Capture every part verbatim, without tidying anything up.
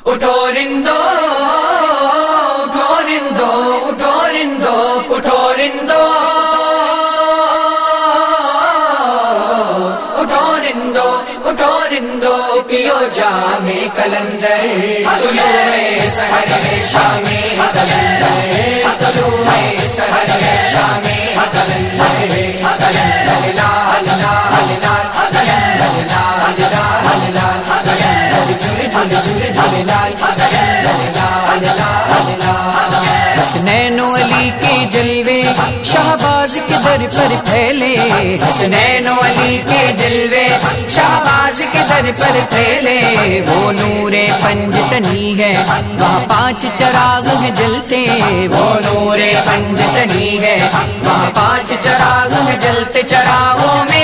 اٹھو رندو اٹھو رندو اٹھو رندو اٹھو رندو اٹھو رندو اٹھو رندو پیو جام کلندر طلوع سحر شام کلندر طلوع سحر شام کلندر کلندر لال لال لال کلندر لال لال لال کلندر جھول جھول جھول جھول لال کلندر لال لال لال حسنین و علی کے جلوے شہباز کے در پر پھیلے حسنین و علی کے جلوے شہباز کے در پر پھیلے وہ نور پنجتنی ہے وہاں پانچ چراغ ہیں جلتے وہ نور پنجتنی ہے وہاں پانچ چراغ ہیں جلتے چراغوں میں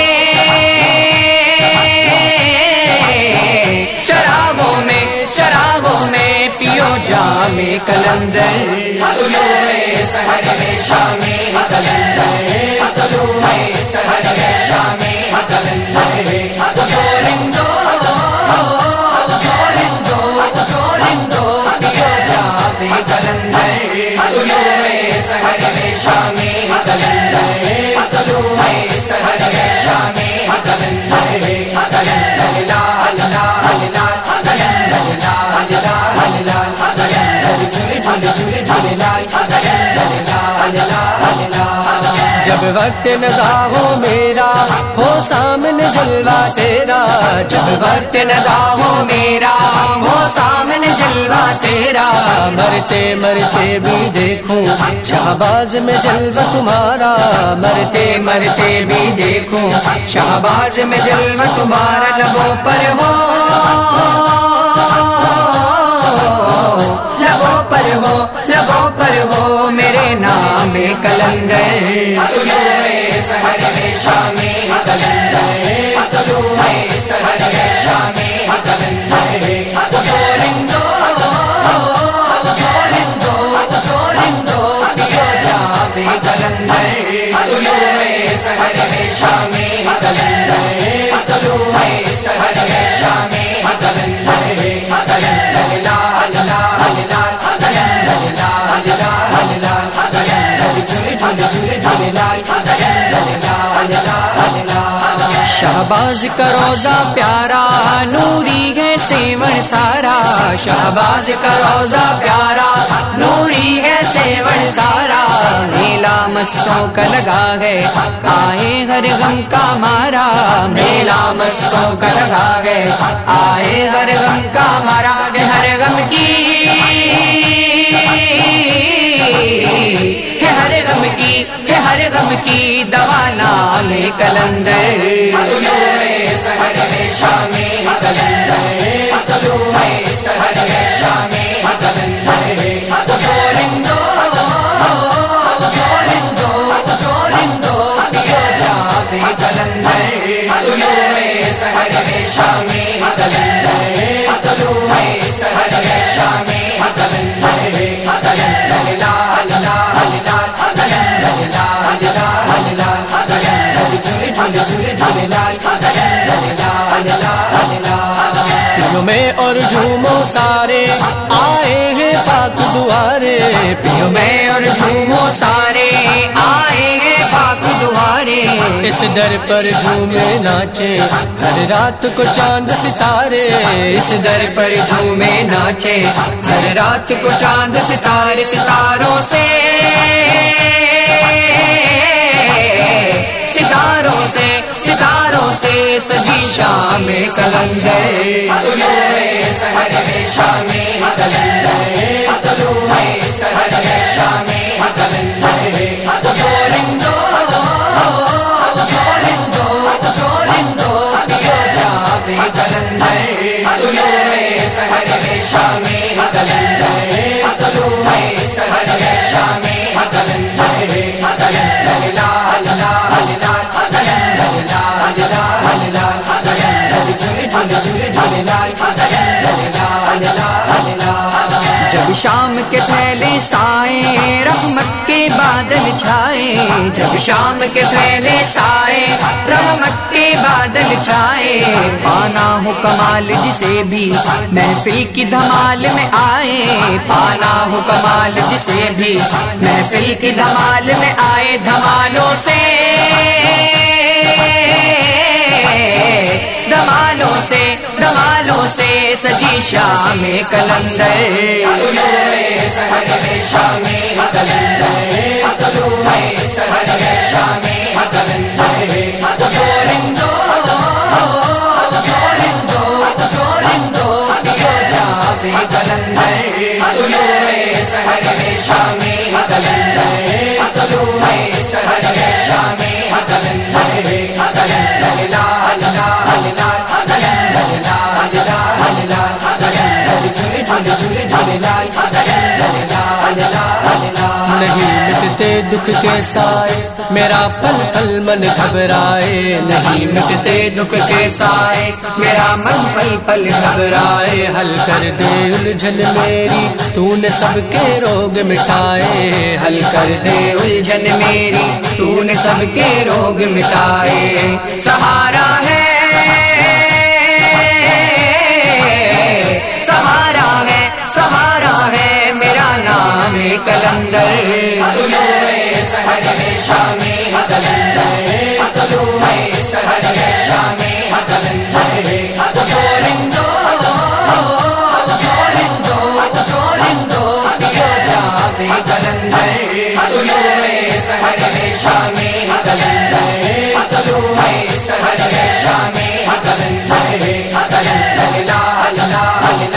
چراغوں میں چراغوں میں پیو جام کلندر طلوع سحر شام کلندر طلوع سحر شام کلندر اٹھو رندو اٹھو رندو اٹھو رندو پیو جام کلندر طلوع سحر شام کلندر طلوع سحر شام کلندر کلندر لال لال لال کلندر لال لال لال کلندر جھول جھول جھول جھول لال کلندر لال لال لال جب وقت نزا ہو میرا ہو سامنے جلوہ تیرا جب وقت نزا ہو میرا ہو سامنے جلوہ تیرا مرتے مرتے بھی دیکھوں شہباز میں جلوہ تمہارا مرتے مرتے بھی دیکھوں شہباز میں جلوہ تمہارا لبوں پر ہو لبوں پر ہو لبوں پر ہو میرے نام کلندر طلوع سحر شام کلندر طلوع سحر شام کلندر اٹھو رندو اٹھو رندو اٹھو رندو پیو جام کلندر طلوع سحر شام کلندر طلوع سحر شام کلندر کلندر لال لال لال کلندر لال لال لال کلندر جھول جھول جھول جھول لال کلندر لال لال لال شہباز کا روزہ پیارا نوری ہے سیون سارا شہباز کا روزہ پیارا نوری ہے سیون سارا میلا مستوں کا لگا ہے آئے ہر غم کا مارا میلا مستوں کا لگا ہے آئے ہر غم کا مارا ہر غم کی ہے ہر غم کی ہے ہر غم کی دوا نام کلندر طلوع سحر شام کلندر طلوع سحر شام کلندر اٹھو رندو اٹھو رندو اٹھو رندو پیو جام کلندر طلوع سحر شام کلندر طلوع سحر شام کلندر کلندر لال لال لال کلندر لال لال لال کلندر جھول جھول جھول جھول لال کلندر لال لال لال پیو میں اور جھومو سارے آئے ہیں پاک دوارے پیو میں اور جھومو سارے آئے ہیں پاک دوارے اس در پر جھومے ناچے ہر رات کو چاند ستارے اس در پر جھومے ناچے ہر رات کو چاند ستارے ستاروں سے ستاروں سے ستاروں سے سجی شام کلندر طلوع سحر شام کلندر طلوع سحر شام کلندر اٹھو رندو اٹھو رندو اٹھو رندو پیو جام کلندر طلوع سحر شام کلندر طلوع سحر شام کلندر کلندر لال لال لال کلندر لال لال لال کلندر جھول جھول جھول جھول لال کلندر لال لال لال جب شام کے پھیلے سائے رحمت کے بادل چھائے، جب شام کے پھیلے سائے رحمت کے بادل چھائے، پانا ہو کمال جسے بھی محفل کی دھمال میں آئے، پانا ہو کمال جسے بھی محفل کی دھمال میں آئے، دھمالوں سے دھمالوں سے دھمالوں سے سجی شام کلندر، طلوع سحر ہے شام کلندر، طلوع سحر ہے شام کلندر، گورندو گورندو گورندو پیو جاب کلندر، طلوع سحر ہے شام کلندر، طلوع سحر ہے شام کلندر، کلندر لال لال لال کلندر لال لال لال کلندر جھول جھول جھول جھول لال کلندر لال لال لال، نہیں مٹتے دکھ کے سائے میرا پل پل من گھبرائے، نہیں مٹتے دکھ کے سائے میرا من پل پل گھبرائے، حل کر دے الجھن میری تو نے سب کے روگ مٹائے، حل کر دے الجھن میری تو نے سب کے روگ مٹائے، سہارا ہے سہارا ہے سہارا ہے میرا نام کلندر، طلوع سحر ہے شام کلندر، طلوع سحر ہے شام کلندر، گورندو گورندو گورندو پیو جاب کلندر، طلوع سحر ہے شام کلندر، طلوع سحر ہے شام کلندر، کلندر لال لال